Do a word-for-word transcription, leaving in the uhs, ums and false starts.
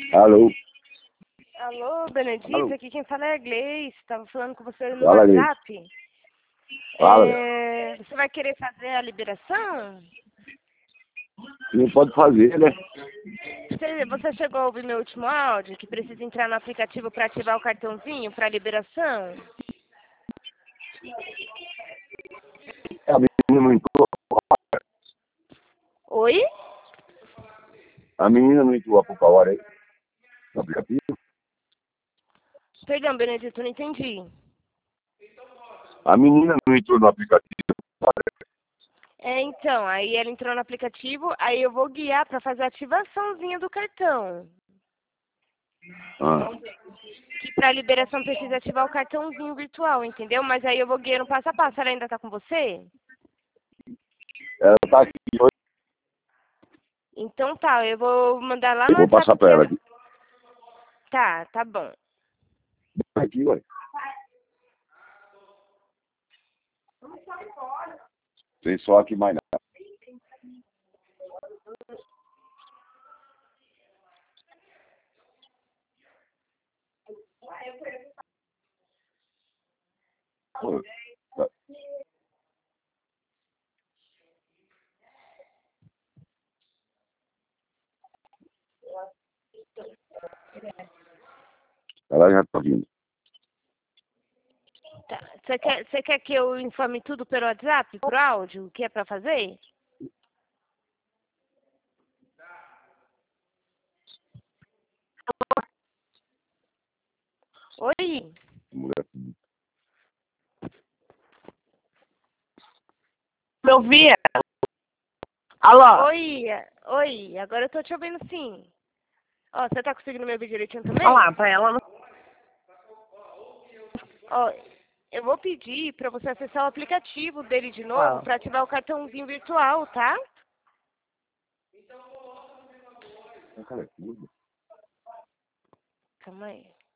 Alô? Alô, Benedito, Alô? aqui quem fala é a Gleice, estava falando com você no Fala, Gleice. WhatsApp. Fala. É, você vai querer fazer a liberação? Não pode fazer, né? Você, você chegou a ouvir meu último áudio, que precisa entrar no aplicativo para ativar o cartãozinho para liberação? A menina não entrou. Oi? A menina não entrou há pouca hora aí no aplicativo. Perdão, Benedito, não entendi. A menina não entrou no aplicativo. É, então, aí ela entrou no aplicativo, aí eu vou guiar para fazer a ativaçãozinha do cartão. Ah. Que para liberação precisa ativar o cartãozinho virtual, entendeu? Mas aí eu vou guiando passo a passo. Ela ainda está com você? Ela tá aqui hoje. Então tá, eu vou mandar lá Eu no vou passar WhatsApp que pra ela ela... aqui. Tá, tá bom. Aqui, ué. Tem só aqui mais nada. Oi. Tá. Ela já tá vindo. Tá. Você quer, você quer que eu informe tudo pelo WhatsApp, por áudio, o que é pra fazer? Oi? Mulher. Me ouvia? Alô? Oi, oi, agora eu tô te ouvindo sim. Ó, você tá conseguindo me ouvir direitinho também? Olha lá, pra ela não. Ó, eu vou pedir pra você acessar o aplicativo dele de novo Ah. pra ativar o cartãozinho virtual, tá? Calma aí.